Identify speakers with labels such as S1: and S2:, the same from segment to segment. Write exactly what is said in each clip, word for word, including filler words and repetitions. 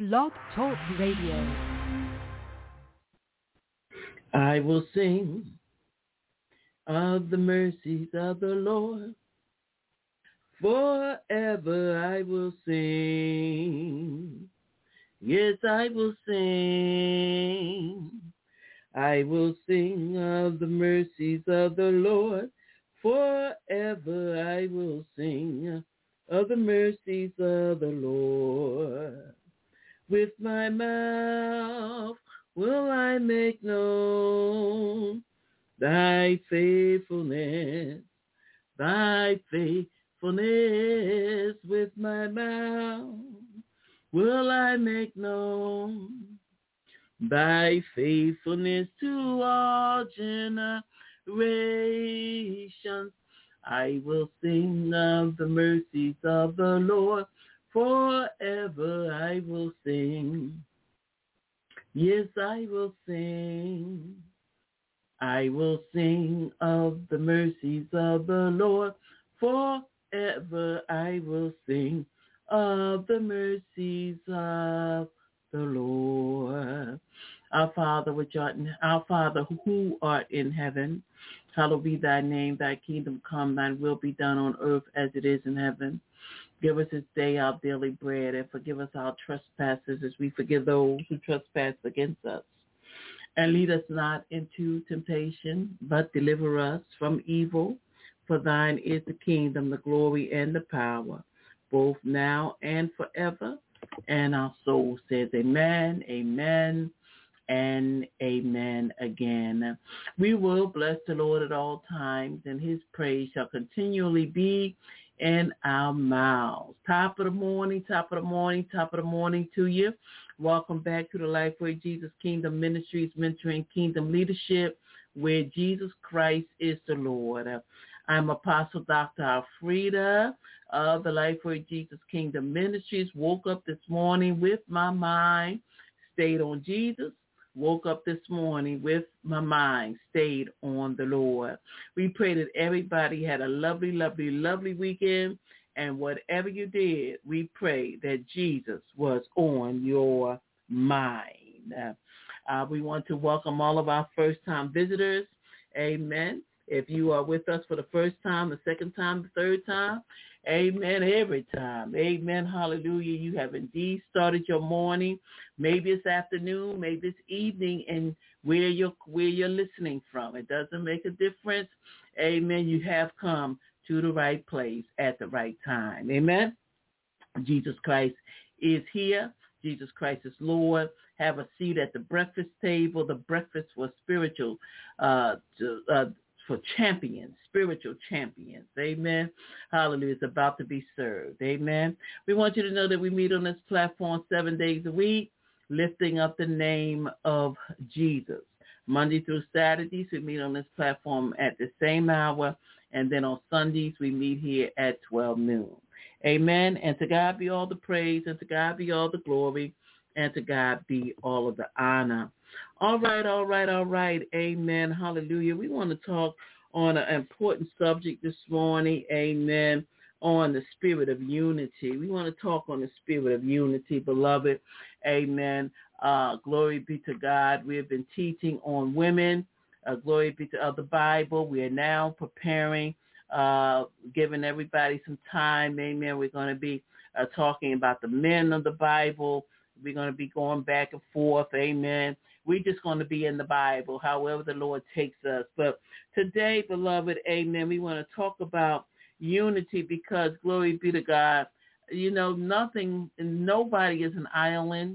S1: Blog Talk Radio.
S2: I will sing of the mercies of the Lord. Forever I will sing. Yes, I will sing. I will sing of the mercies of the Lord. Forever I will sing of the mercies of the Lord. With my mouth will I make known thy faithfulness, thy faithfulness. With my mouth will I make known thy faithfulness to all generations. I will sing of the mercies of the Lord. Forever I will sing. Yes, I will sing. I will sing of the mercies of the Lord. Forever I will sing of the mercies of the Lord. Our Father, which art in, our Father who art in heaven, hallowed be thy name. Thy kingdom come. Thine will be done on earth as it is in heaven. Give us this day our daily bread, and forgive us our trespasses as we forgive those who trespass against us. And lead us not into temptation, but deliver us from evil. For thine is the kingdom, the glory, and the power, both now and forever. And our soul says amen, amen, and amen again. We will bless the Lord at all times, and his praise shall continually be in our mouths. Top of the morning, top of the morning, top of the morning to you. Welcome back to the Lifeway Jesus Kingdom Ministries, Mentoring Kingdom Leadership, where Jesus Christ is the Lord. I'm Apostle Doctor Alfreda of the Lifeway Jesus Kingdom Ministries. Woke up this morning with my mind stayed on Jesus. Woke up this morning with my mind stayed on the Lord. We pray that everybody had a lovely, lovely, lovely weekend. And whatever you did, we pray that Jesus was on your mind. Uh, we want to welcome all of our first-time visitors. Amen. If you are with us for the first time, the second time, the third time, amen, every time. Amen, hallelujah. You have indeed started your morning. Maybe it's afternoon, maybe it's evening, and where you're, where you're listening from. It doesn't make a difference. Amen, you have come to the right place at the right time. Amen. Jesus Christ is here. Jesus Christ is Lord. Have a seat at the breakfast table. The breakfast was spiritual, uh, to, uh, for champions, spiritual champions. Amen. Hallelujah. It's about to be served. Amen. We want you to know that we meet on this platform seven days a week, lifting up the name of Jesus. Monday through Saturdays, we meet on this platform at the same hour. And then on Sundays, we meet here at twelve noon. Amen. And to God be all the praise, and to God be all the glory, and to God be all of the honor. All right, all right, all right. Amen. Hallelujah. We want to talk on an important subject this morning. Amen. On the spirit of unity. We want to talk on the spirit of unity, beloved. Amen. Uh, glory be to God. We have been teaching on women. Uh, glory be to uh, the Bible. We are now preparing, uh, giving everybody some time. Amen. We're going to be uh, talking about the men of the Bible. We're going to be going back and forth. Amen. We're just going to be in the Bible, however the Lord takes us. But today, beloved, amen, we want to talk about unity because, glory be to God, you know, nothing, nobody is an island.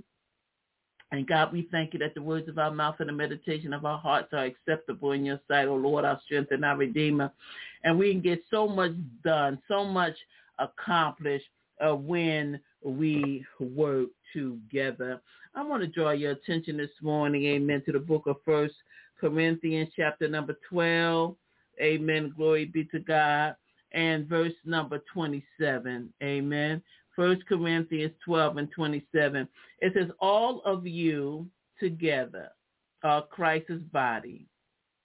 S2: And God, we thank you that the words of our mouth and the meditation of our hearts are acceptable in your sight, O Lord, our strength and our Redeemer. And we can get so much done, so much accomplished uh, when we work together. I want to draw your attention this morning, amen, to the book of First Corinthians, chapter number twelve. Amen. Glory be to God. And verse number twenty-seven. Amen. First Corinthians twelve and twenty-seven. It says, all of you together are Christ's body,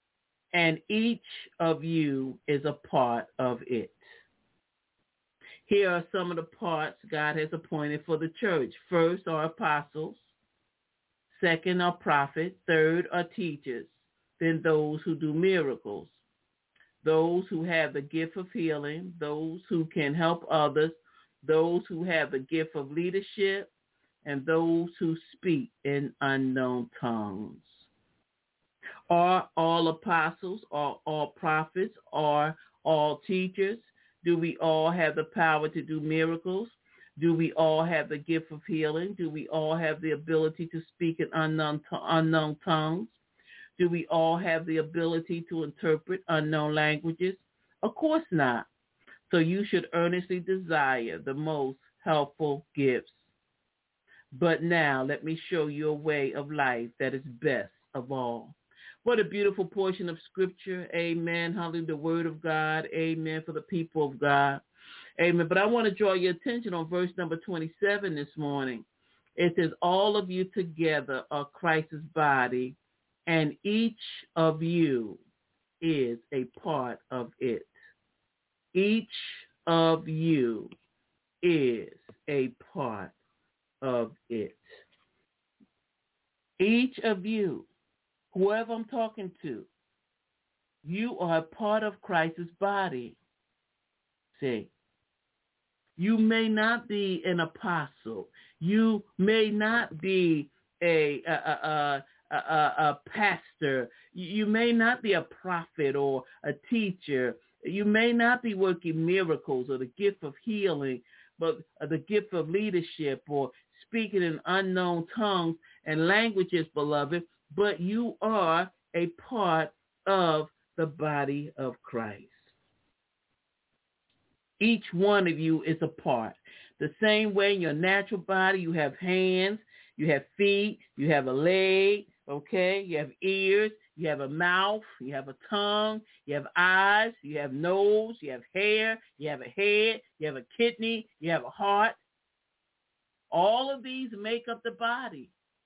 S2: and each of you is a part of it. Here are some of the parts God has appointed for the church. First are apostles. Second are prophets. Third are teachers. Then those who do miracles. Those who have the gift of healing. Those who can help others. Those who have the gift of leadership. And those who speak in unknown tongues. Are all apostles? Are all prophets? Are all teachers? Do we all have the power to do miracles? Do we all have the gift of healing? Do we all have the ability to speak in unknown, unknown tongues? Do we all have the ability to interpret unknown languages? Of course not. So you should earnestly desire the most helpful gifts. But now let me show you a way of life that is best of all. What a beautiful portion of Scripture. Amen. Hallelujah. The Word of God. Amen. For the people of God. Amen. But I want to draw your attention on verse number twenty-seven this morning. It says, all of you together are Christ's body, and each of you is a part of it. Each of you is a part of it. Each of you, whoever I'm talking to, you are a part of Christ's body. See, you may not be an apostle. You may not be a, a, a, a, a, a pastor. You may not be a prophet or a teacher. You may not be working miracles or the gift of healing, but the gift of leadership or speaking in unknown tongues and languages, beloved, but you are a part of the body of Christ. Each one of you is a part. The same way in your natural body, you have hands, you have feet, you have a leg, okay? You have ears, you have a mouth, you have a tongue, you have eyes, you have nose, you have hair, you have a head, you have a kidney, you have a heart. All of these make up the body.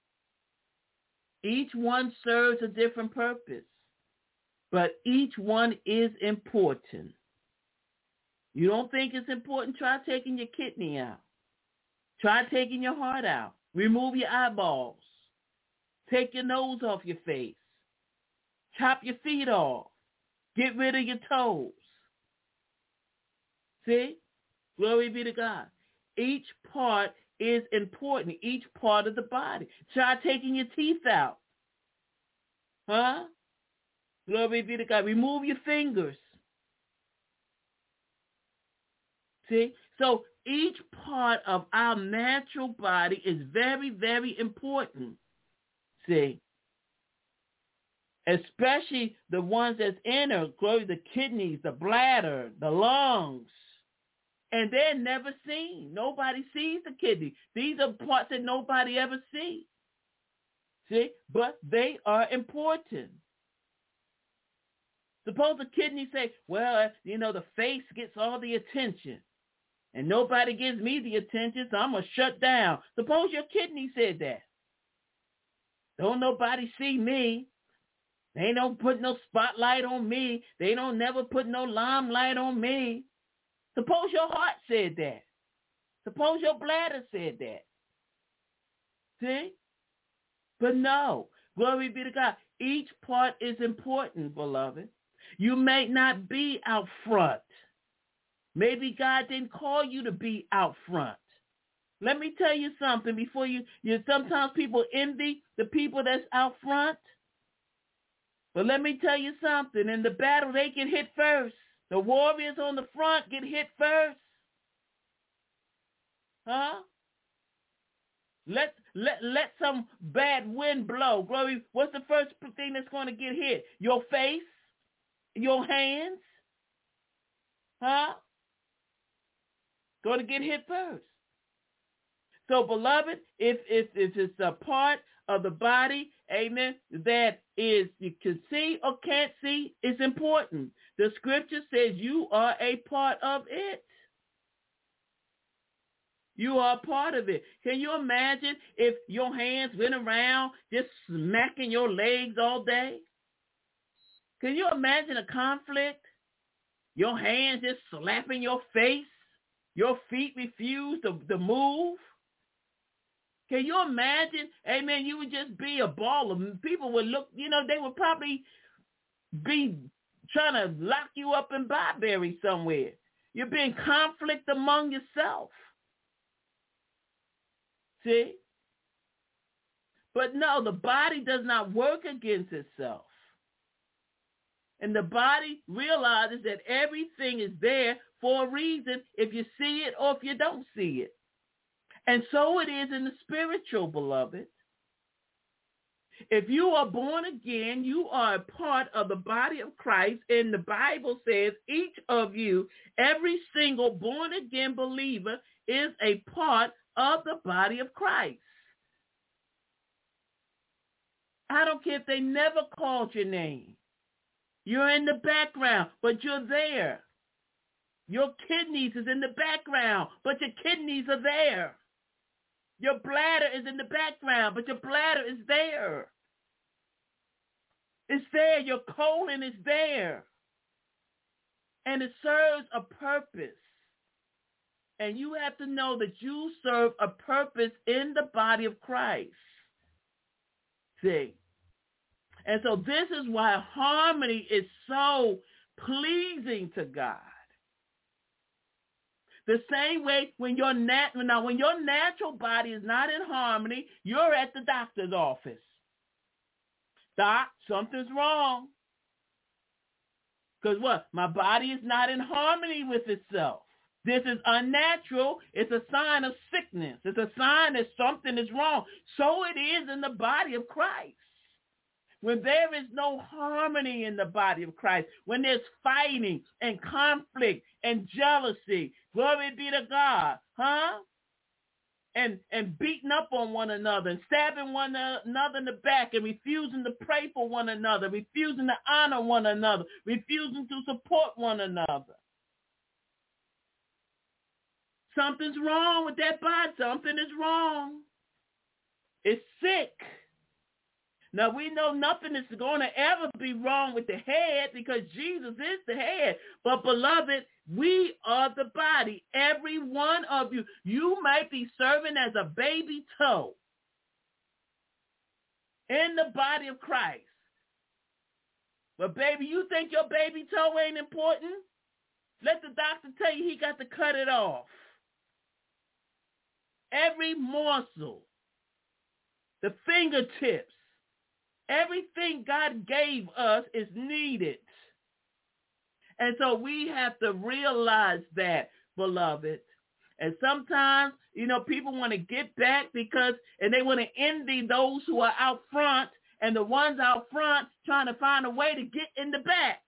S2: Each one serves a different purpose, but each one is important. You don't think it's important? Try taking your kidney out. Try taking your heart out. Remove your eyeballs. Take your nose off your face. Chop your feet off. Get rid of your toes. See? Glory be to God. Each part is important. Each part of the body. Try taking your teeth out. Huh? Glory be to God. Remove your fingers. See? So each part of our natural body is very, very important. See? Especially the ones that's inner, glory, the kidneys, the bladder, the lungs. And they're never seen. Nobody sees the kidney. These are parts that nobody ever sees. See? But they are important. Suppose the kidney say, well, you know, the face gets all the attention. And nobody gives me the attention, so I'm going to shut down. Suppose your kidney said that. Don't nobody see me. They don't put no spotlight on me. They don't never put no limelight on me. Suppose your heart said that. Suppose your bladder said that. See? But no. Glory be to God. Each part is important, beloved. You may not be out front. Maybe God didn't call you to be out front. Let me tell you something before you, you sometimes people envy the people that's out front. But let me tell you something. In the battle, they get hit first. The warriors on the front get hit first. Huh? Let, let, let some bad wind blow. Glory, what's the first thing that's going to get hit? Your face? Your hands? Huh? Going to get hit first. So, beloved, if, if, if it's a part of the body, amen, that is you can see or can't see, it's important. The scripture says you are a part of it. You are a part of it. Can you imagine if your hands went around just smacking your legs all day? Can you imagine a conflict? Your hands just slapping your face? Your feet refuse to, to move. Can you imagine? Amen. You would just be a ball of people would look, you know, they would probably be trying to lock you up in Barberry somewhere. You're being conflict among yourself. See? But no, the body does not work against itself. And the body realizes that everything is there for a reason if you see it or if you don't see it. And so it is in the spiritual, beloved. If you are born again, you are a part of the body of Christ. And the Bible says each of you, every single born again believer, is a part of the body of Christ. I don't care if they never called your name. You're in the background, but you're there. Your kidneys is in the background, but your kidneys are there. Your bladder is in the background, but your bladder is there. It's there. Your colon is there. And it serves a purpose. And you have to know that you serve a purpose in the body of Christ. See? And so this is why harmony is so pleasing to God. The same way when your nat- now when your natural body is not in harmony, you're at the doctor's office. Doc, something's wrong. Because what? My body is not in harmony with itself. This is unnatural. It's a sign of sickness. It's a sign that something is wrong. So it is in the body of Christ. When there is no harmony in the body of Christ, when there's fighting and conflict and jealousy, glory be to God, huh? And and beating up on one another and stabbing one another in the back and refusing to pray for one another, refusing to honor one another, refusing to support one another. Something's wrong with that body. Something is wrong. It's sick. Now, we know nothing is going to ever be wrong with the head because Jesus is the head. But, beloved, we are the body. Every one of you. You might be serving as a baby toe in the body of Christ. But, baby, you think your baby toe ain't important? Let the doctor tell you he got to cut it off. Every morsel, the fingertips, everything God gave us is needed. And so we have to realize that, beloved. And sometimes, you know, people want to get back because, and they want to envy those who are out front and the ones out front trying to find a way to get in the back.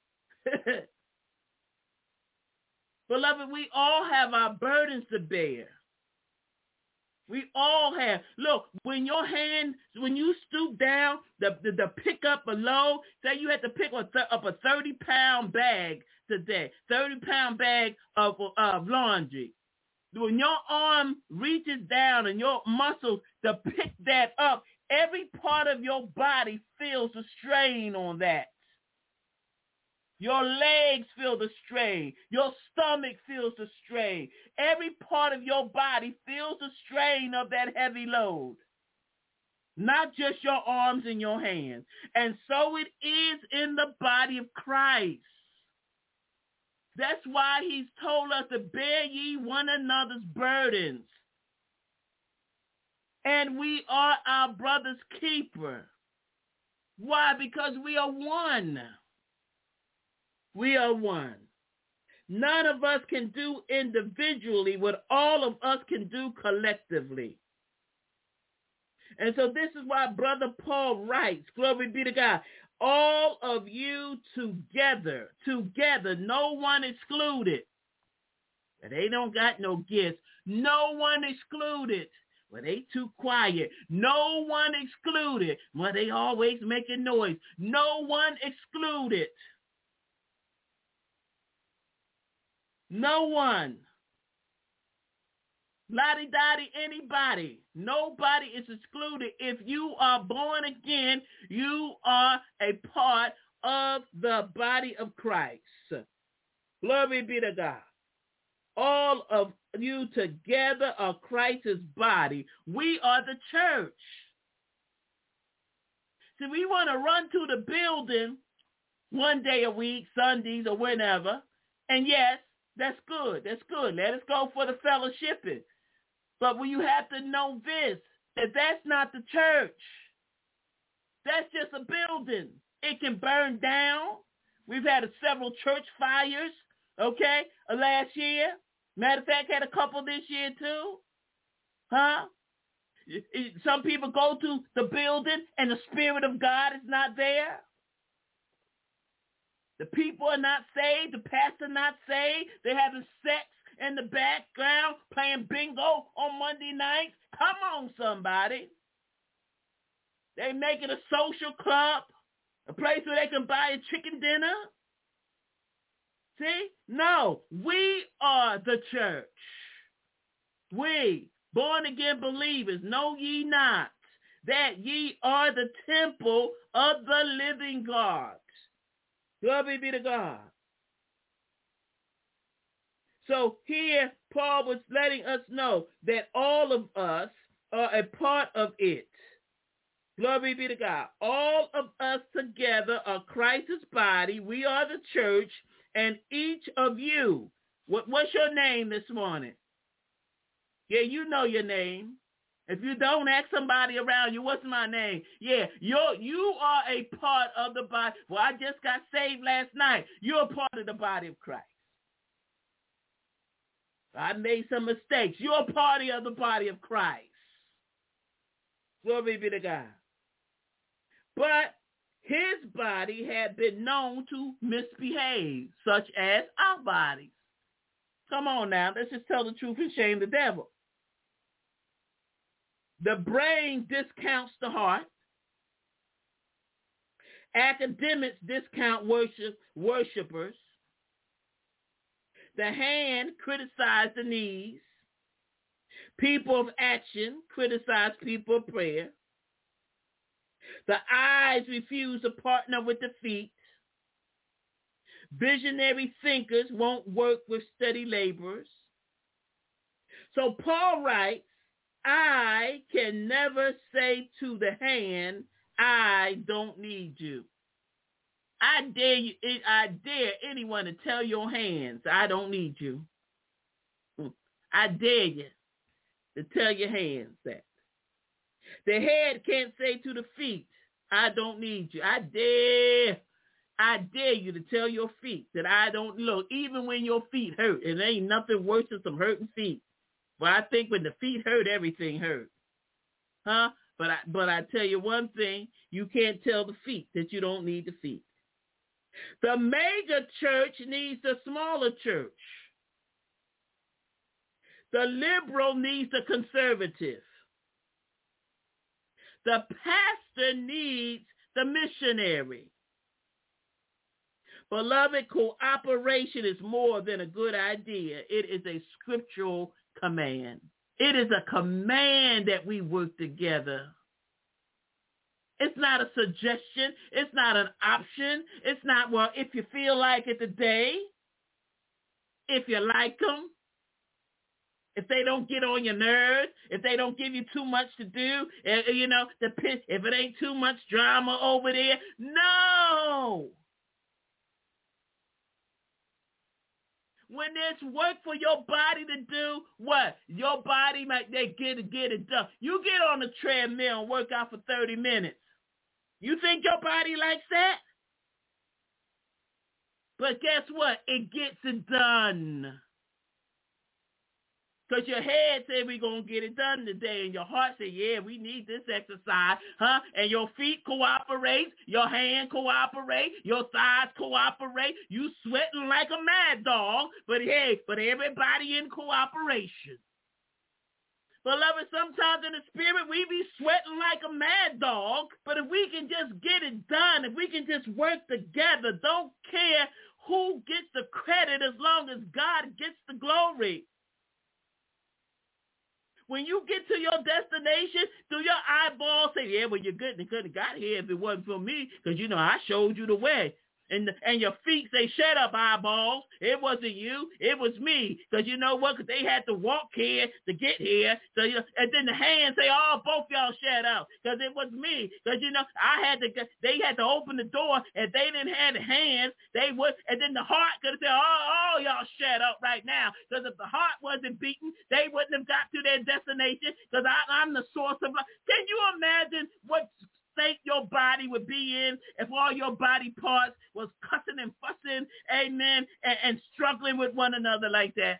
S2: Beloved, we all have our burdens to bear. We all have. Look, when your hand, when you stoop down, the, the, the pick up a load, say you had to pick up a thirty-pound bag today, thirty-pound bag of, of laundry. When your arm reaches down and your muscles to pick that up, every part of your body feels the strain on that. Your legs feel the strain. Your stomach feels the strain. Every part of your body feels the strain of that heavy load. Not just your arms and your hands. And so it is in the body of Christ. That's why he's told us to bear ye one another's burdens. And we are our brother's keeper. Why? Because we are one. We are one. None of us can do individually what all of us can do collectively. And so this is why Brother Paul writes, glory be to God, all of you together, together, no one excluded. They don't got no gifts. No one excluded. Well, they too quiet. No one excluded. Well, they always making noise. No one excluded. No one. Lottie-dottie, anybody. Nobody is excluded. If you are born again, you are a part of the body of Christ. Glory be to God. all of you together are Christ's body. We are the church. See, we want to run to the building one day a week, Sundays or whenever. And yes, that's good. That's good. Let us go for the fellowshipping. But when you have to know this, that that's not the church. That's just a building. It can burn down. We've had several church fires, okay, last year. Matter of fact, had a couple this year too. Huh? Some people go to the building and the Spirit of God is not there. The people are not saved. The pastor not saved. They're having sex in the background, playing bingo on Monday nights. Come on, somebody. They make it a social club, a place where they can buy a chicken dinner. See? No, we are the church. We, born-again believers, know ye not that ye are the temple of the living God. Glory be to God. So here, Paul was letting us know that all of us are a part of it. Glory be to God. All of us together are Christ's body. We are the church, and each of you. What, what's your name this morning? Yeah, you know your name. If you don't, ask somebody around you, what's my name? Yeah, you're, you are a part of the body. Well, I just got saved last night. You're a part of the body of Christ. I made some mistakes. You're a part of the body of Christ. Glory be to God. But his body had been known to misbehave, such as our bodies. Come on now, let's just tell the truth and shame the devil. The brain discounts the heart. Academics discount worship, worshipers. The hand criticize the knees. People of action criticize people of prayer. The eyes refuse to partner with the feet. Visionary thinkers won't work with steady laborers. So Paul writes, I can never say to the hand, I don't need you. I dare you, I dare anyone to tell your hands, I don't need you. I dare you to tell your hands that. The head can't say to the feet, I don't need you. I dare, I dare you to tell your feet that I don't, look, even when your feet hurt, and there ain't nothing worse than some hurting feet. But I think when the feet hurt, everything hurt. Huh? But I, but I tell you one thing, you can't tell the feet that you don't need the feet. The mega church needs the smaller church. The liberal needs the conservative. The pastor needs the missionary. Beloved, cooperation is more than a good idea. It is a scriptural command. It is a command that we work together. It's not a suggestion. It's not an option. It's not, well, if you feel like it today, if you like them, if they don't get on your nerves, if they don't give you too much to do, uh, you know, the if it ain't too much drama over there. No. When there's work for your body to do, what? Your body might they get it, get it done. You get on the treadmill and work out for thirty minutes. You think your body likes that? But guess what? It gets it done. Because your head said we're going to get it done today, and your heart said, yeah, we need this exercise, huh? And your feet cooperate, your hand cooperate, your thighs cooperate. You sweating like a mad dog, but hey, but everybody in cooperation. Beloved, sometimes in the spirit, we be sweating like a mad dog, but if we can just get it done, if we can just work together, don't care who gets the credit as long as God gets the glory. When you get to your destination, do your eyeballs say, yeah, well, you couldn't, couldn't have got here if it wasn't for me, because, you know, I showed you the way. And, and your feet say, shut up, eyeballs. It wasn't you. It was me. Because you know what? Because they had to walk here to get here. So you know, and then the hands say, oh, both y'all shut up. Because it was me. Because, you know, I had to, they had to open the door. And they didn't have the hands. They would, and then the heart could have said, oh, oh, y'all shut up right now. Because if the heart wasn't beaten, they wouldn't have got to their destination. Because I'm the source of life. Can you imagine what state your body would be in if all your body parts was cussing and fussing, amen, and, and struggling with one another like that?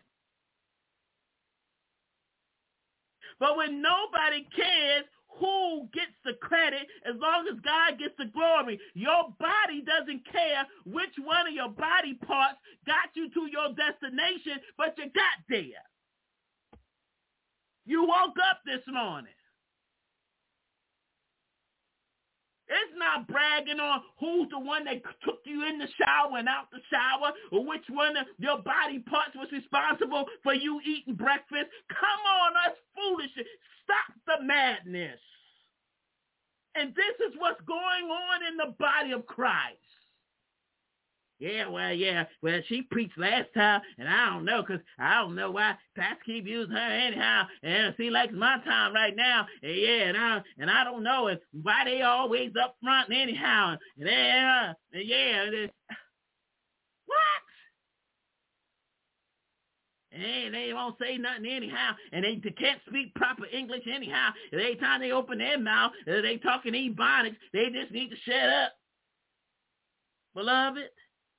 S2: But when nobody cares who gets the credit, as long as God gets the glory, your body doesn't care which one of your body parts got you to your destination, but you got there. You woke up this morning. It's not bragging on who's the one that took you in the shower and out the shower, or which one of your body parts was responsible for you eating breakfast. Come on, that's foolish. Stop the madness. And this is what's going on in the body of Christ. Yeah, well, yeah, well, she preached last time, and I don't know, because I don't know why Pastor keep using her anyhow, and it seems like it's my time right now, and yeah, and I, and I don't know and why they always up front anyhow, and, uh, and yeah, and they, what? And they won't say nothing anyhow, and they, they can't speak proper English anyhow, and every time they open their mouth, and they talking Ebonics, they just need to shut up. Beloved,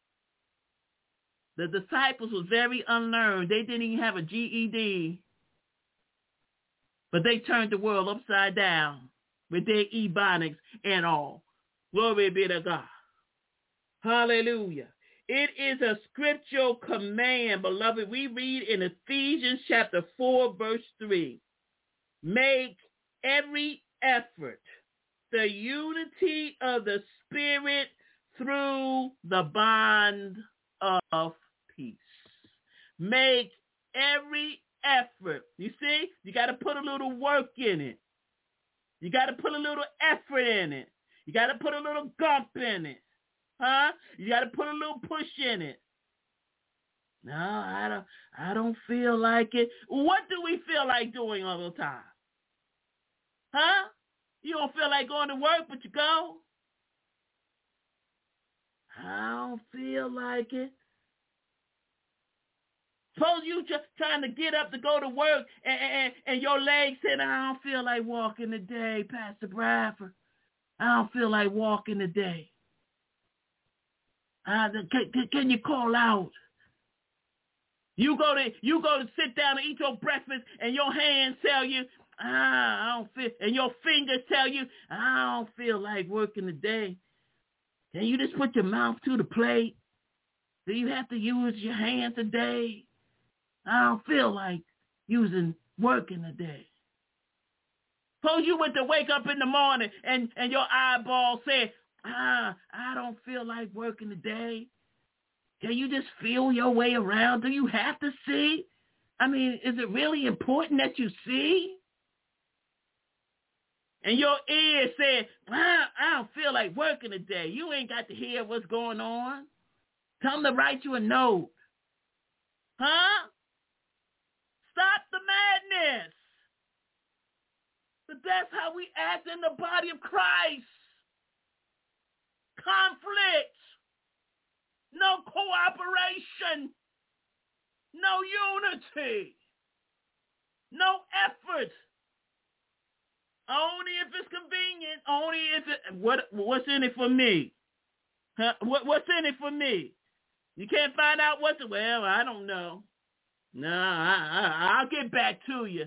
S2: the disciples was very unlearned. They didn't even have a G E D. But they turned the world upside down with their Ebonics and all. Glory be to God. Hallelujah. It is a scriptural command, beloved. We read in Ephesians chapter four, verse three. Make every effort, the unity of the Spirit through the bond of peace. Make every effort. You see, you got to put a little work in it. You got to put a little effort in it. You got to put a little gump in it. Huh? You got to put a little push in it. No, I don't, I don't feel like it. What do we feel like doing all the time? Huh? You don't feel like going to work, but you go? I don't feel like it. Suppose you just trying to get up to go to work and, and, and your leg said, I don't feel like walking today, Pastor Bradford. I don't feel like walking today. Uh, can, can, can you call out? You go to you go to sit down and eat your breakfast, and your hands tell you, ah, I don't feel, and your fingers tell you, I don't feel like working today. Can you just put your mouth to the plate? Do you have to use your hand today? I don't feel like using working today. Suppose you went to wake up in the morning and, and your eyeball said, ah, I don't feel like working today. Can you just feel your way around? Do you have to see? I mean, is it really important that you see? And your ear said, ah, I don't feel like working today. You ain't got to hear what's going on. Tell them to write you a note. Huh? Stop the madness. But that's how we act in the body of Christ. Conflict. No cooperation. No unity. No effort. Only if it's convenient. Only if it, what, what's in it for me? Huh? What, what's in it for me? You can't find out what's, well, I don't know. No, I, I, I'll get back to you.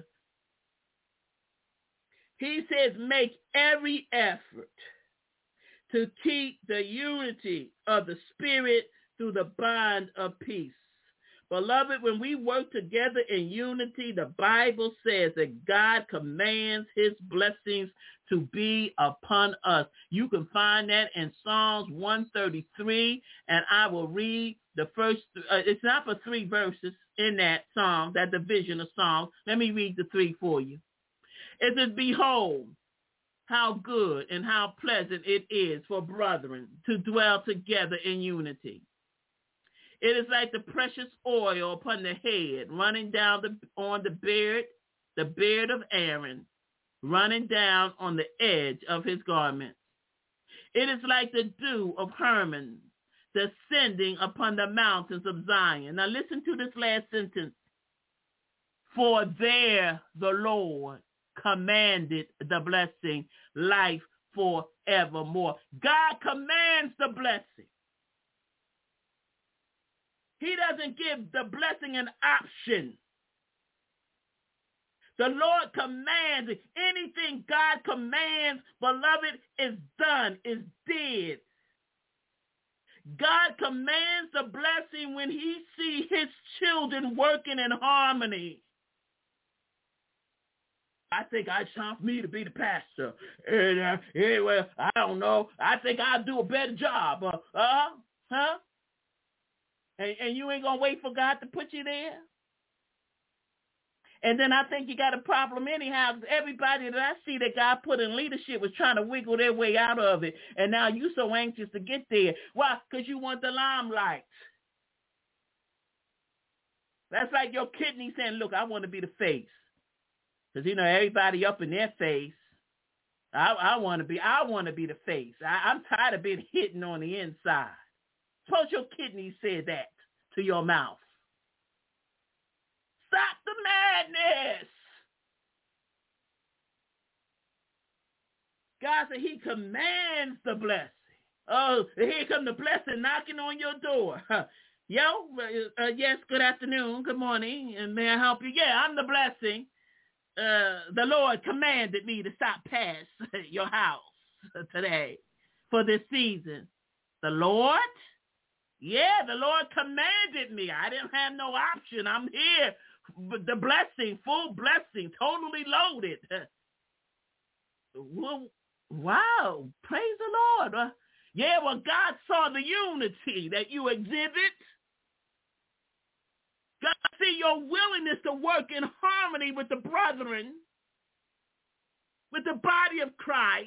S2: He says, make every effort to keep the unity of the Spirit through the bond of peace. Beloved, when we work together in unity, the Bible says that God commands his blessings to be upon us. You can find that in Psalms one thirty-three, and I will read the first, uh, it's not for three verses in that psalm, that division of Psalms. Let me read the three for you. It says, behold, how good and how pleasant it is for brethren to dwell together in unity. It is like the precious oil upon the head, running down the, on the beard, the beard of Aaron, running down on the edge of his garment. It is like the dew of Hermon, descending upon the mountains of Zion. Now listen to this last sentence. For there the Lord commanded the blessing, life forevermore. God commands the blessing. He doesn't give the blessing an option. The Lord commands it. Anything God commands, beloved, is done, is did. God commands the blessing when he sees his children working in harmony. I think it's time for me to be the pastor. And, uh, anyway, I don't know. I think I'll do a better job. Uh, uh huh? And, and you ain't going to wait for God to put you there? And then I think you got a problem anyhow. Everybody that I see that God put in leadership was trying to wiggle their way out of it. And now you so anxious to get there. Why? Because you want the limelight. That's like your kidney saying, look, I want to be the face. Because, you know, everybody up in their face. I, I want to be, I want to be the face. I, I'm tired of being hidden on the inside. Suppose your kidney said that to your mouth. Stop the madness. God said he commands the blessing. Oh, here comes the blessing knocking on your door. Yo, uh, yes, good afternoon, good morning, and may I help you? Yeah, I'm the blessing. Uh, the Lord commanded me to stop past your house today for this season. The Lord? Yeah, the Lord commanded me. I didn't have no option. I'm here. The blessing, full blessing, totally loaded. Well, wow, praise the Lord. Uh, yeah, well, God saw the unity that you exhibit. God see your willingness to work in harmony with the brethren, with the body of Christ.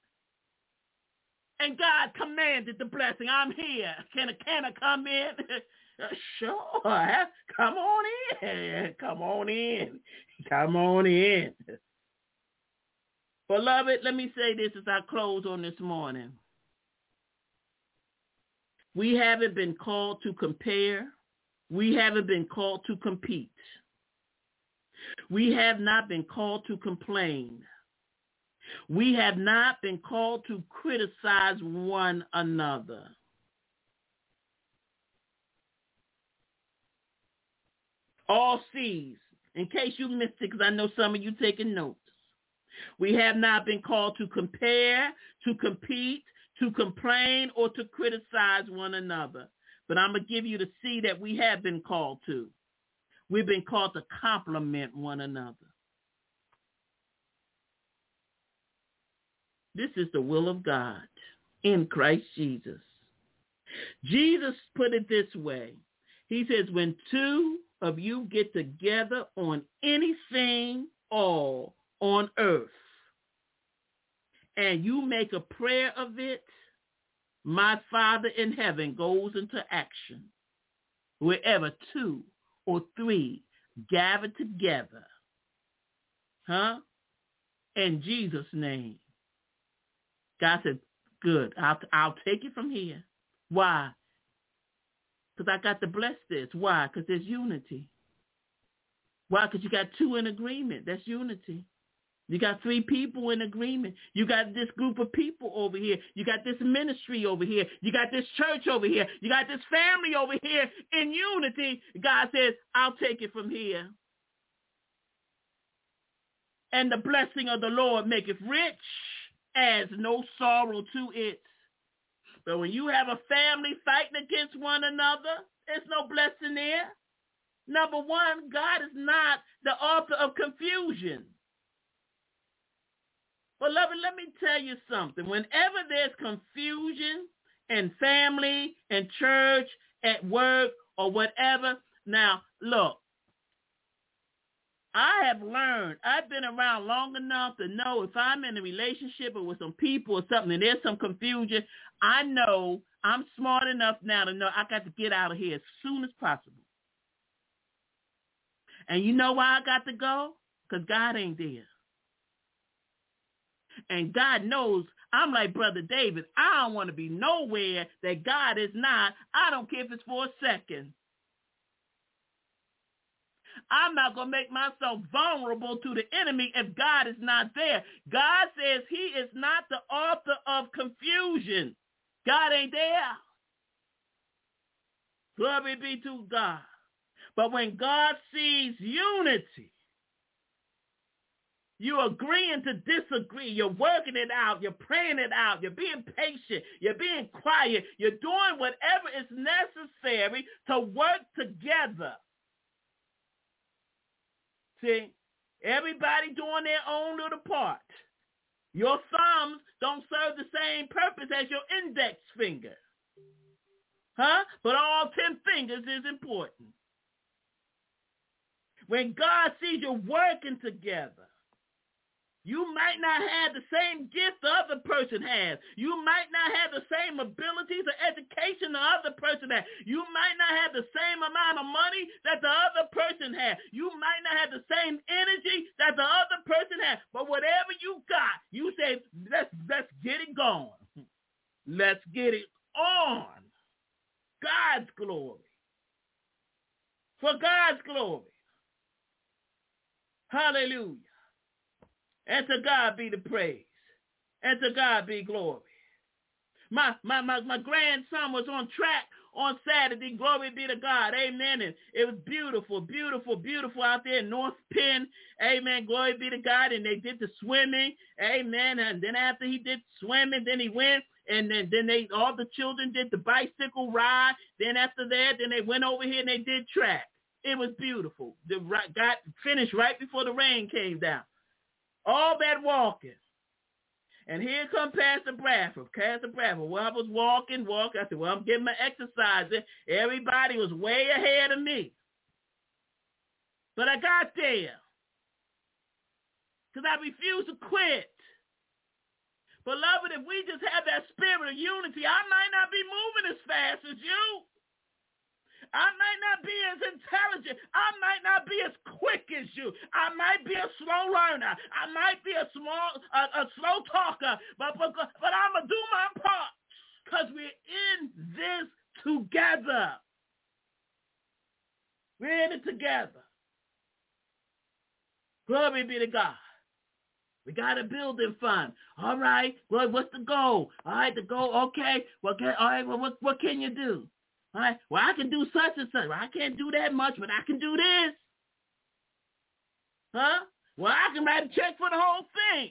S2: And God commanded the blessing. I'm here. Can I, can I come in? Sure. Come on in. Come on in. Come on in. Beloved, let me say this as I close on this morning. We haven't been called to compare. We haven't been called to compete. We have not been called to complain. We have not been called to criticize one another. All C's, in case you missed it, because I know some of you taking notes. We have not been called to compare, to compete, to complain, or to criticize one another. But I'm going to give you the C that we have been called to. We've been called to compliment one another. This is the will of God in Christ Jesus. Jesus put it this way. He says, when two of you get together on anything all on earth, and you make a prayer of it, my Father in heaven goes into action. Wherever two or three gather together, huh? In Jesus' name. God said, good, I'll, I'll take it from here. Why? Because I got to bless this. Why? Because there's unity. Why? Because you got two in agreement. That's unity. You got three people in agreement. You got this group of people over here. You got this ministry over here. You got this church over here. You got this family over here in unity. God says, I'll take it from here. And the blessing of the Lord maketh rich, adds no sorrow to it. But when you have a family fighting against one another, there's no blessing there. Number one, God is not the author of confusion. Beloved, let me tell you something. Whenever there's confusion in family, in church, at work, or whatever, now, look, I have learned, I've been around long enough to know if I'm in a relationship or with some people or something and there's some confusion, I know I'm smart enough now to know I got to get out of here as soon as possible. And you know why I got to go? Because God ain't there. And God knows I'm like Brother David. I don't want to be nowhere that God is not. I don't care if it's for a second. I'm not going to make myself vulnerable to the enemy if God is not there. God says he is not the author of confusion. God ain't there. Glory be to God. But when God sees unity, you're agreeing to disagree. You're working it out. You're praying it out. You're being patient. You're being quiet. You're doing whatever is necessary to work together. See, everybody doing their own little part. Your thumbs don't serve the same purpose as your index finger. Huh? But all ten fingers is important. When God sees you working together, you might not have the same gift the other person has. You might not have the same abilities or education the other person has. You might not have the same amount of money that the other person has. You might not have the same energy that the other person has. But whatever you got, you say, let's, let's get it going. Let's get it on. God's glory. For God's glory. Hallelujah. And to God be the praise. And to God be glory. My, my, my, my grandson was on track on Saturday. Glory be to God. Amen. And it was beautiful, beautiful, beautiful out there in North Penn. Amen. Glory be to God. And they did the swimming. Amen. And then after he did swimming, then he went. And then, then they all the children did the bicycle ride. Then after that, then they went over here and they did track. It was beautiful. The got finished right before the rain came down. All that walking. And here come Pastor Bradford. Pastor Bradford. Well, I was walking, walking. I said, well, I'm getting my exercise in. Everybody was way ahead of me. But I got there. Because I refused to quit. Beloved, if we just have that spirit of unity, I might not be moving as fast as you. I might not be as intelligent. I might not be as quick as you. I might be a slow learner. I might be a small, a, a slow talker. But, but, but I'm going to do my part because we're in this together. We're in it together. Glory be to God. We got a building fund. All right. Well, what's the goal? All right, the goal. Okay. Well, okay. All right. Well, what, what can you do? All right. Well, I can do such and such. Well, I can't do that much, but I can do this. Huh? Well, I can write a check for the whole thing.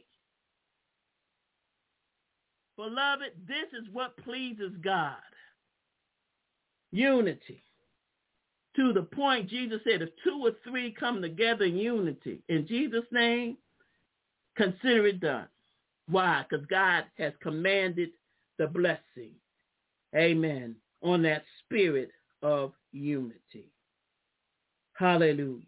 S2: Beloved, this is what pleases God. Unity. To the point Jesus said, if two or three come together in unity, in Jesus' name, consider it done. Why? Because God has commanded the blessing. Amen. On that spirit of unity. Hallelujah.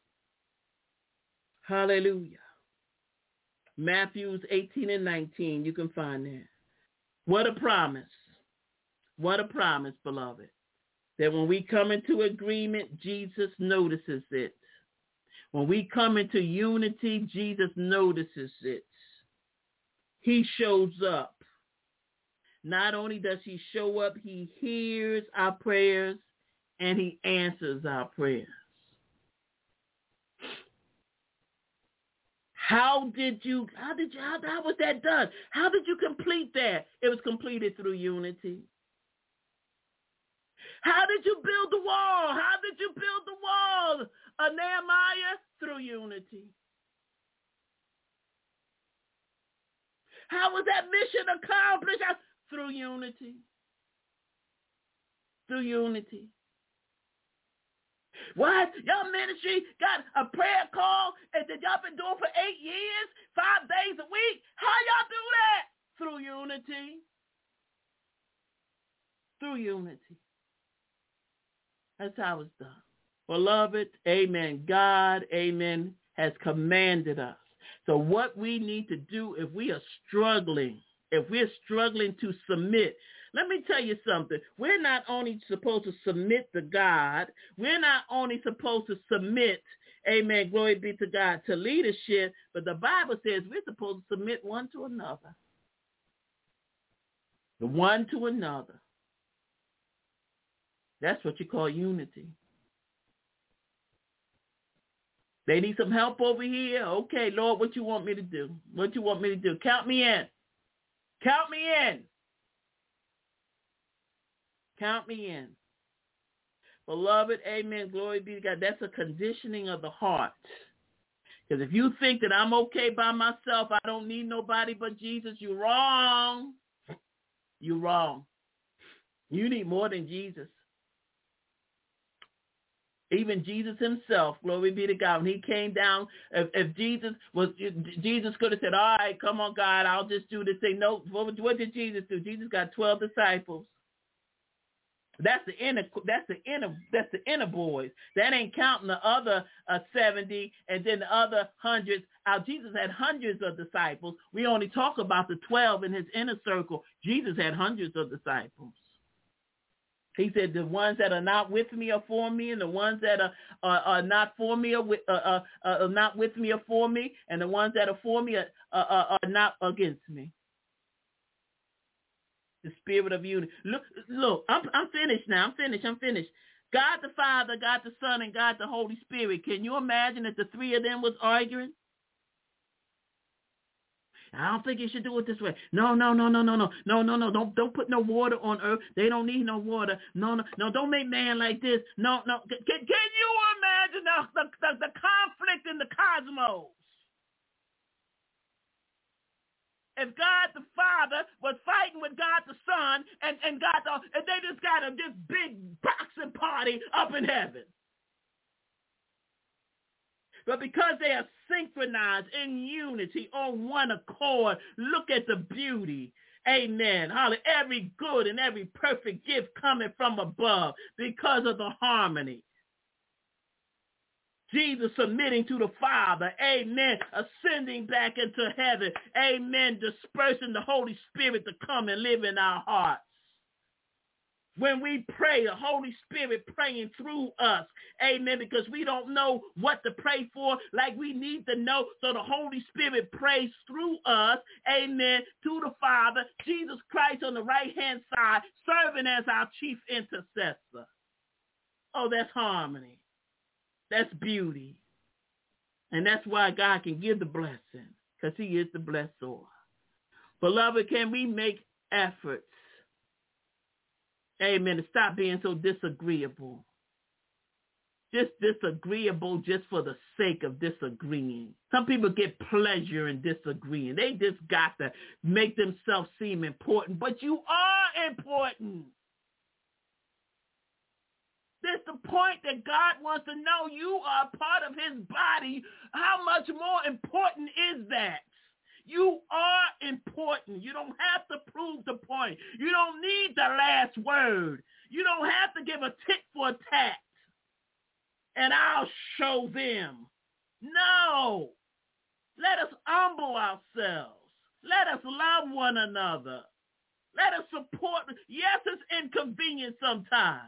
S2: Hallelujah. Matthew eighteen and nineteen, you can find that. What a promise. What a promise, beloved. That when we come into agreement, Jesus notices it. When we come into unity, Jesus notices it. He shows up. Not only does he show up, he hears our prayers and he answers our prayers. How did you, how did you, how, how was that done? How did you complete that? It was completed through unity. How did you build the wall? How did you build the wall of Nehemiah? Through unity. How was that mission accomplished? Through unity. Through unity. What? Your ministry got a prayer call and that y'all been doing for eight years, five days a week. How y'all do that? Through unity. Through unity. That's how it's done. Beloved, amen. God, amen, has commanded us. So what we need to do if we are struggling, if we're struggling to submit, let me tell you something. We're not only supposed to submit to God, we're not only supposed to submit, amen, glory be to God, to leadership, but the Bible says we're supposed to submit one to another. The one to another. That's what you call unity. They need some help over here. Okay, Lord, what you want me to do? What you want me to do? Count me in. Count me in. Count me in. Beloved, amen, glory be to God. That's a conditioning of the heart. Because if you think that I'm okay by myself, I don't need nobody but Jesus, you're wrong. You're wrong. You need more than Jesus. Even Jesus himself, glory be to God, when he came down, if, if Jesus was, Jesus could have said, all right, come on, God, I'll just do this thing. No, what, what did Jesus do? Jesus got twelve disciples. That's the inner, that's the inner, that's the inner boys. That ain't counting the other uh, seventy and then the other hundreds. Now, Jesus had hundreds of disciples. We only talk about the twelve in his inner circle. Jesus had hundreds of disciples. He said the ones that are not with me are for me, and the ones that are, are, are not for me are, with, uh, uh, are not with me are for me, and the ones that are for me are, uh, are not against me. The spirit of unity. Look, look, I'm, I'm finished now. I'm finished. I'm finished. God the Father, God the Son, and God the Holy Spirit. Can you imagine that the three of them was arguing? I don't think you should do it this way. No, no, no, no, no, no, no, no, no. Don't don't put no water on earth. They don't need no water. No, no, no. Don't make man like this. No, no. Can, can you imagine the, the, the, the conflict in the cosmos? If God the Father was fighting with God the Son, and, and God the, and they just got a this big boxing party up in heaven. But because they are synchronized in unity on one accord, look at the beauty. Amen. Hallelujah. Every good and every perfect gift coming from above because of the harmony. Jesus submitting to the Father. Amen. Ascending back into heaven. Amen. Dispersing the Holy Spirit to come and live in our hearts. When we pray, the Holy Spirit praying through us. Amen. Because we don't know what to pray for like we need to know. So the Holy Spirit prays through us. Amen. To the Father. Jesus Christ on the right-hand side, serving as our chief intercessor. Oh, that's harmony. That's beauty. And that's why God can give the blessing. Because he is the blessor. Beloved, can we make efforts? Amen. To stop being so disagreeable. Just disagreeable just for the sake of disagreeing. Some people get pleasure in disagreeing. They just got to make themselves seem important. But you are important. That's the point that God wants to know. You are part of his body. How much more important is that? You are important. You don't have to prove the point. You don't need the last word. You don't have to give a tit for tat. And I'll show them. No. Let us humble ourselves. Let us love one another. Let us support. Yes, it's inconvenient sometimes.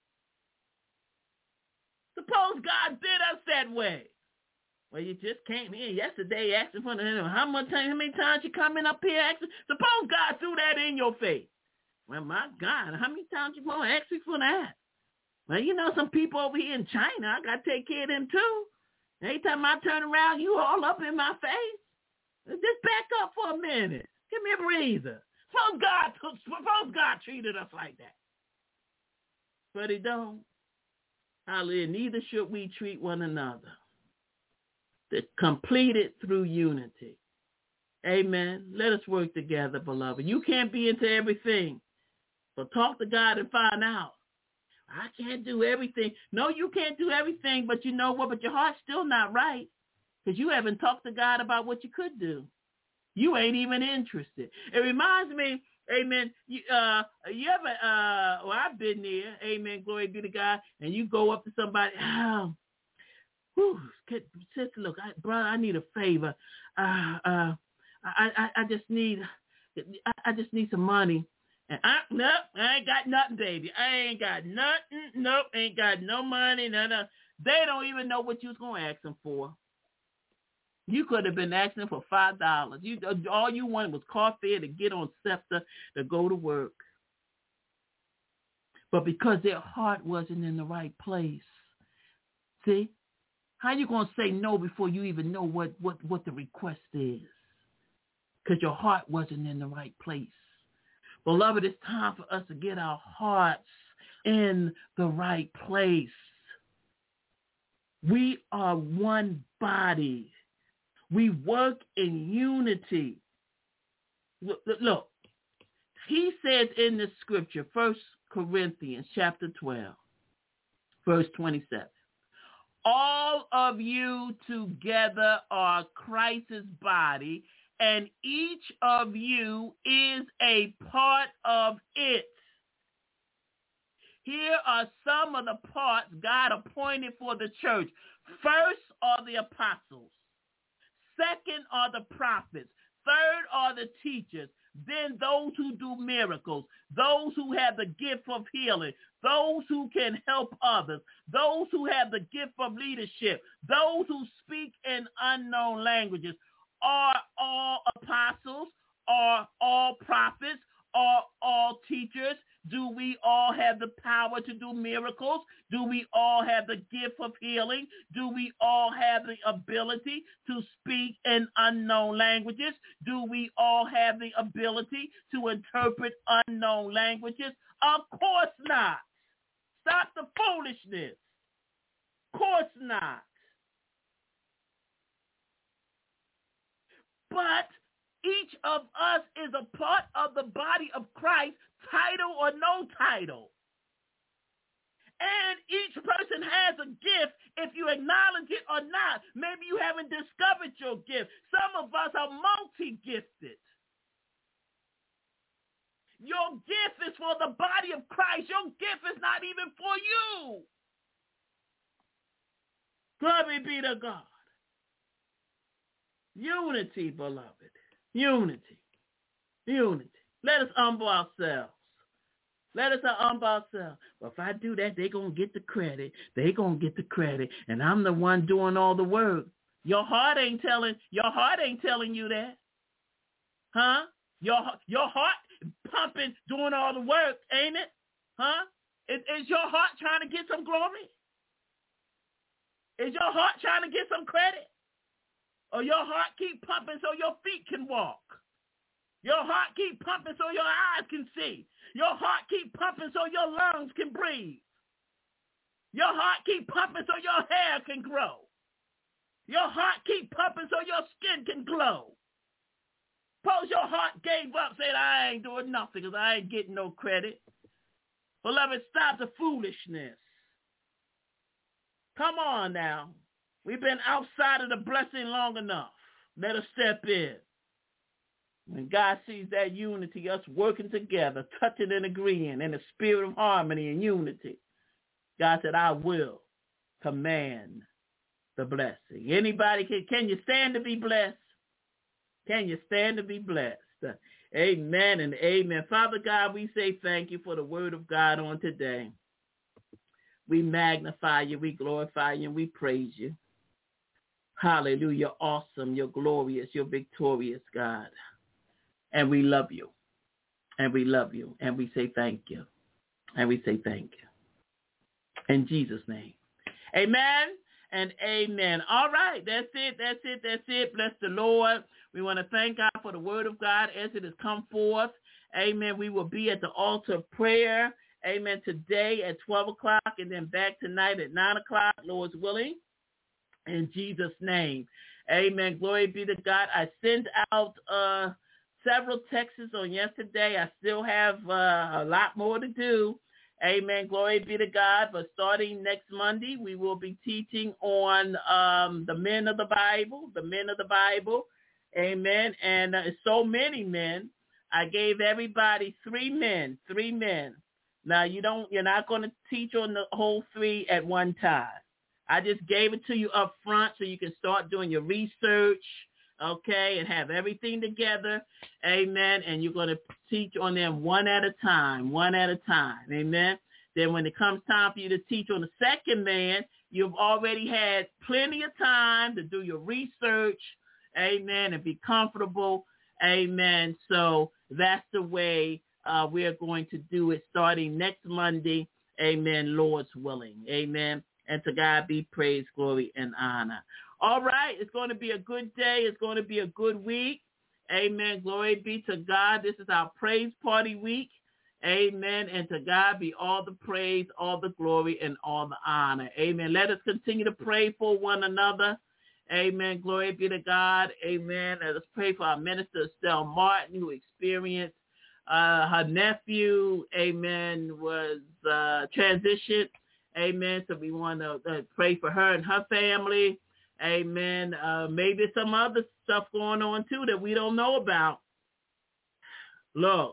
S2: Suppose God did us that way. Well, you just came in yesterday asking for the, how much time, how many times you coming up here asking? Suppose God threw that in your face. Well, my God, how many times you going to ask me for that? Well, you know, some people over here in China, I got to take care of them too. Every time I turn around, you all up in my face. Just back up for a minute. Give me a breather. Suppose God, suppose God treated us like that. But he don't. Hallelujah. Neither should we treat one another. To complete it through unity. Amen. Let us work together, beloved. You can't be into everything. So talk to God and find out. I can't do everything. No, you can't do everything, but you know what? But your heart's still not right because you haven't talked to God about what you could do. You ain't even interested. It reminds me, amen, you, uh, you ever, uh, well, I've been there, amen, glory be to God, and you go up to somebody, oh, Whew, sister, look, I, brother, I need a favor. Uh, uh, I, I, I just need, I, I just need some money. And I, nope, I ain't got nothing, baby. I ain't got nothing. Nope, ain't got no money. No, no. They don't even know what you was gonna ask them for. You could have been asking for five dollars. You, all you wanted was car fare to get on SEPTA to go to work. But because their heart wasn't in the right place, see, how you gonna say no before you even know what what what the request is? Because your heart wasn't in the right place. Beloved, it's time for us to get our hearts in the right place. We are one body. We work in unity. Look, look, he says in the scripture, First Corinthians chapter twelve, verse twenty-seven, all of you together are Christ's body, and each of you is a part of it. Here are some of the parts God appointed for the church. First are the apostles. Second are the prophets. Third are the teachers. Then those who do miracles, those who have the gift of healing, those who can help others, those who have the gift of leadership, those who speak in unknown languages. Are all apostles? Are all prophets? Are all teachers? Do we all have the power to do miracles? Do we all have the gift of healing? Do we all have the ability to speak in unknown languages? Do we all have the ability to interpret unknown languages? Of course not. Stop the foolishness. Of course not. But each of us is a part of the body of Christ, title or no title. And each person has a gift if you acknowledge it or not. Maybe you haven't discovered your gift. Some of us are multi-gifted. Your gift is for the body of Christ. Your gift is not even for you. Glory be to God. Unity, beloved. Unity. Unity. Let us humble ourselves. Let us humble ourselves. Well, if I do that, they're going to get the credit. They're going to get the credit. And I'm the one doing all the work. Your heart ain't telling, your heart ain't telling you that. Huh? Your, your heart pumping, doing all the work, ain't it? Huh? Is, is your heart trying to get some glory? Is your heart trying to get some credit? Or your heart keep pumping so your feet can walk? Your heart keep pumping so your eyes can see. Your heart keep pumping so your lungs can breathe. Your heart keep pumping so your hair can grow. Your heart keep pumping so your skin can glow. Suppose your heart gave up, said, I ain't doing nothing because I ain't getting no credit. Beloved, stop the foolishness. Come on now. We've been outside of the blessing long enough. Let us step in. When God sees that unity, us working together, touching and agreeing in the spirit of harmony and unity, God said, I will command the blessing. Anybody, can, can you stand to be blessed? Can you stand to be blessed? Amen and amen. Father God, we say thank you for the word of God on today. We magnify you, we glorify you, and we praise you. Hallelujah. You're awesome. You're glorious. You're victorious, God. And we love you. And we love you. And we say thank you. And we say thank you. In Jesus' name. Amen and amen. All right. That's it. That's it. That's it. Bless the Lord. We want to thank God for the word of God as it has come forth. Amen. We will be at the altar of prayer. Amen. Today at twelve o'clock and then back tonight at nine o'clock, Lord's willing. In Jesus' name. Amen. Glory be to God. I sent out uh, several texts on yesterday. I still have uh, a lot more to do. Amen. Glory be to God. But starting next Monday, we will be teaching on um, the men of the Bible, the men of the Bible. Amen. And uh, so many men. I gave everybody three men, three men. Now, you don't, you're not going to teach on the whole three at one time. I just gave it to you up front so you can start doing your research, okay, and have everything together, amen, and you're going to teach on them one at a time, one at a time, amen. Then when it comes time for you to teach on the second man, you've already had plenty of time to do your research, amen, and be comfortable, amen. So that's the way uh, we're going to do it starting next Monday, amen, Lord's willing, amen. And to God be praise, glory, and honor. All right, it's going to be a good day. It's going to be a good week. Amen. Glory be to God. This is our praise party week. Amen. And to God be all the praise, all the glory, and all the honor. Amen. Let us continue to pray for one another. Amen. Glory be to God. Amen. Let us pray for our minister, Estelle Martin, who experienced uh, her nephew, amen, was uh, transitioned. Amen. So we want to uh, pray for her and her family. Amen. Uh, maybe some other stuff going on, too, that we don't know about. Look,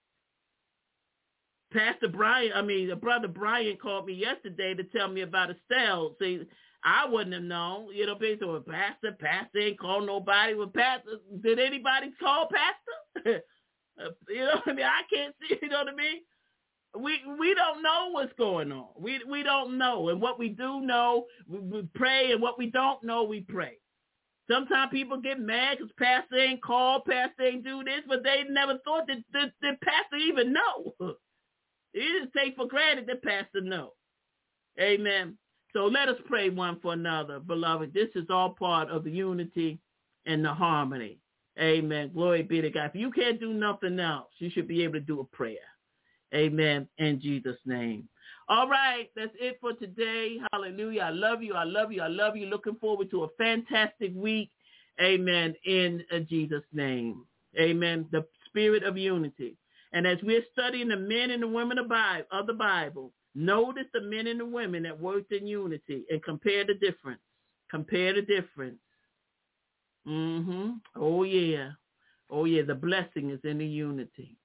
S2: Pastor Brian, I mean, Brother Brian called me yesterday to tell me about Estelle. See, I wouldn't have known. You know, so Pastor, Pastor ain't called nobody. Well, Pastor, did anybody call Pastor? You know what I mean? I can't see, you know what I mean? We we don't know what's going on. We we don't know. And what we do know, we, we pray. And what we don't know, we pray. Sometimes people get mad because Pastor ain't called, Pastor ain't do this, but they never thought that, that, that Pastor even know. You just take for granted that Pastor know. Amen. So let us pray one for another, beloved. This is all part of the unity and the harmony. Amen. Glory be to God. If you can't do nothing else, you should be able to do a prayer. Amen. In Jesus' name. All right. That's it for today. Hallelujah. I love you. I love you. I love you. Looking forward to a fantastic week. Amen. In uh, Jesus' name. Amen. The spirit of unity. And as we're studying the men and the women of, Bible, of the Bible, notice the men and the women that worked in unity and compare the difference. Compare the difference. Mm-hmm. Oh, yeah. Oh, yeah. The blessing is in the unity.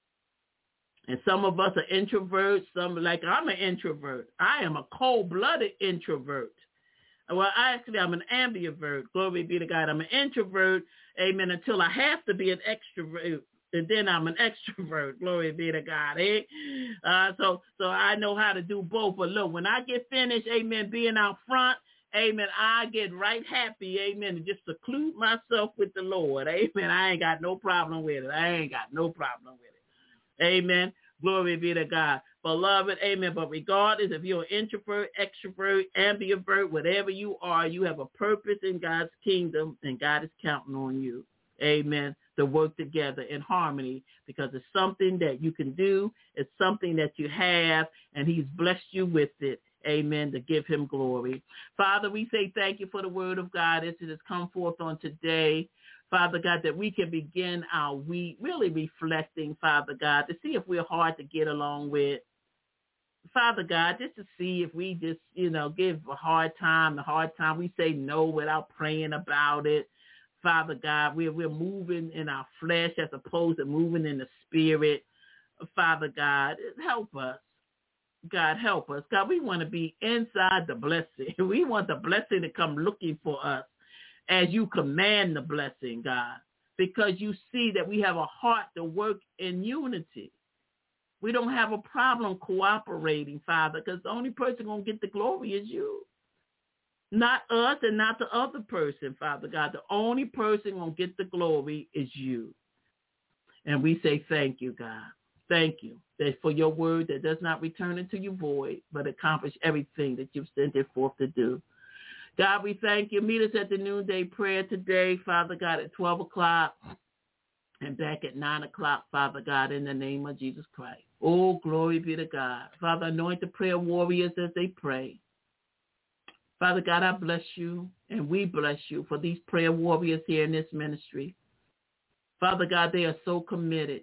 S2: And some of us are introverts. Some like I'm an introvert. I am a cold-blooded introvert. Well, I actually I'm an ambivert. Glory be to God. I'm an introvert. Amen. Until I have to be an extrovert, and then I'm an extrovert. Glory be to God. Eh? Uh, so so I know how to do both. But look, when I get finished, amen, being out front, amen, I get right happy, amen, and just seclude myself with the Lord. Amen. I ain't got no problem with it. I ain't got no problem with it. Amen. Glory be to God. Beloved, amen. But regardless if you're an introvert, extrovert, ambivert, whatever you are, you have a purpose in God's kingdom, and God is counting on you. Amen. To work together in harmony, because it's something that you can do. It's something that you have, and he's blessed you with it. Amen. To give him glory. Father, we say thank you for the word of God as it has come forth on today. Father God, that we can begin our week really reflecting, Father God, to see if we're hard to get along with. Father God, just to see if we just, you know, give a hard time, the hard time, we say no without praying about it. Father God, we're, we're moving in our flesh as opposed to moving in the spirit. Father God, help us. God, help us. God, we want to be inside the blessing. We want the blessing to come looking for us as you command the blessing, God, because you see that we have a heart to work in unity. We don't have a problem cooperating, Father, because the only person going to get the glory is you. Not us and not the other person, Father God. The only person going to get the glory is you. And we say thank you, God. Thank you that for your word that does not return into you void, but accomplish everything that you've sent it forth to do. God, we thank you. Meet us at the noonday prayer today, Father God, at twelve o'clock and back at nine o'clock, Father God, in the name of Jesus Christ. Oh, glory be to God. Father, anoint the prayer warriors as they pray. Father God, I bless you, and we bless you for these prayer warriors here in this ministry. Father God, they are so committed.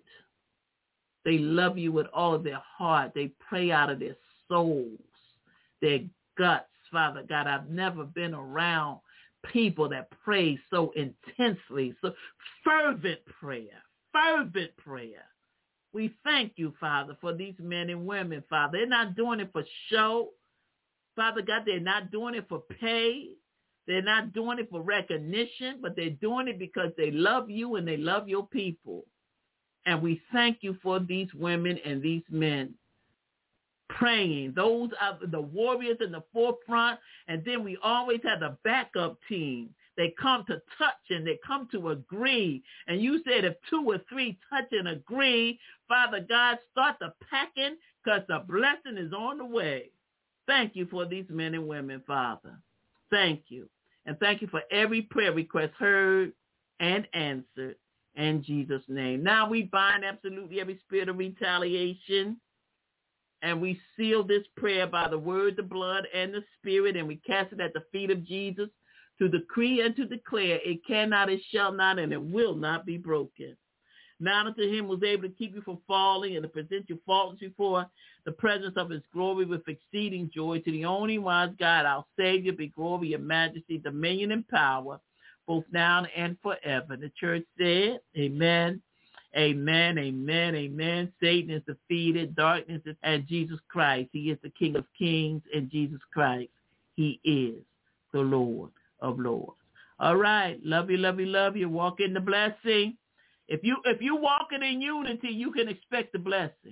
S2: They love you with all of their heart. They pray out of their souls, their guts. Father God, I've never been around people that pray so intensely, so fervent prayer, fervent prayer. We thank you, Father, for these men and women, Father. They're not doing it for show. Father God, they're not doing it for pay. They're not doing it for recognition, but they're doing it because they love you and they love your people. And we thank you for these women and these men praying. Those are the warriors in the forefront. And then we always have the backup team. They come to touch and they come to agree. And you said if two or three touch and agree, Father God, start the packing because the blessing is on the way. Thank you for these men and women, Father. Thank you. And thank you for every prayer request heard and answered in Jesus' name. Now we bind absolutely every spirit of retaliation, and we seal this prayer by the word, the blood, and the spirit, and we cast it at the feet of Jesus to decree and to declare it cannot, it shall not, and it will not be broken. Now unto him was able to keep you from falling and to present you faultless before the presence of his glory with exceeding joy. To the only wise God, our Savior, be glory and majesty, dominion and power, both now and forever. The church said, amen, amen, amen, amen. Satan is defeated, darkness is, and Jesus Christ, he is the King of kings, and Jesus Christ, he is the Lord of lords. All right, love you, love you, love you. Walk in the blessing. If you if you walking in unity, you can expect the blessing.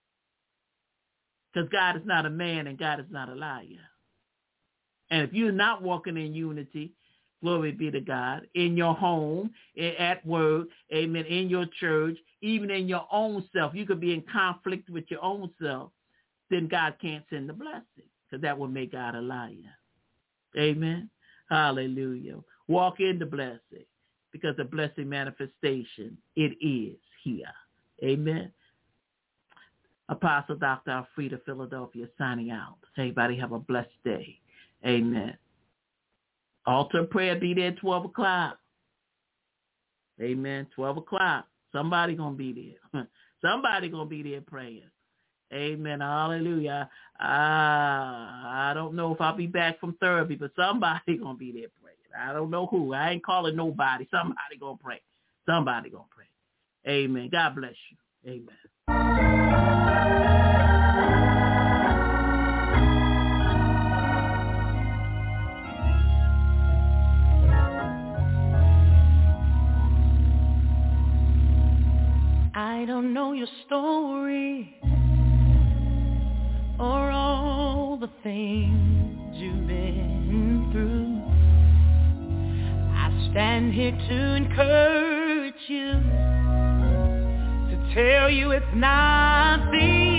S2: Because God is not a man and God is not a liar. And if you're not walking in unity, glory be to God, in your home, at work, amen, in your church, even in your own self, you could be in conflict with your own self, then God can't send the blessing because that would make God a liar. Amen. Hallelujah. Walk in the blessing. Because the blessing manifestation, it is here. Amen. Apostle Doctor Alfreda, Philadelphia, signing out. Everybody have a blessed day. Amen. Altar prayer be there at twelve o'clock. Amen. twelve o'clock. Somebody going to be there. Somebody going to be there praying. Amen. Hallelujah. Uh, I don't know if I'll be back from therapy, but somebody going to be there praying. I don't know who. I ain't calling nobody. Somebody going to pray. Somebody going to pray. Amen. God bless you. Amen.
S1: I don't know your story or all the things you've been through. I stand here to encourage you, to tell you it's not the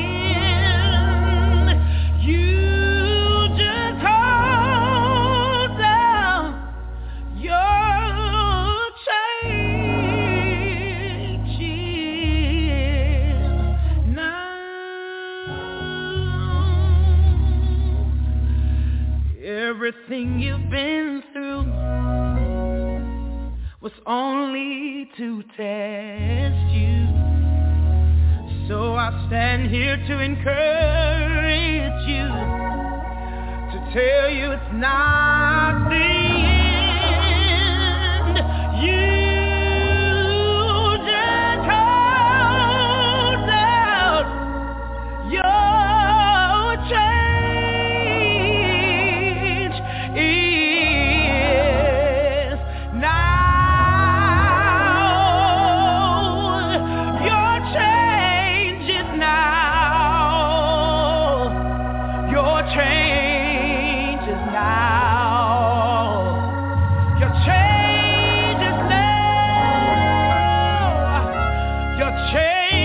S1: end. You just hold down your change now. Everything you've been through was only to test you. So I stand here to encourage you, to tell you it's not the end. You just hold out your change is now. Change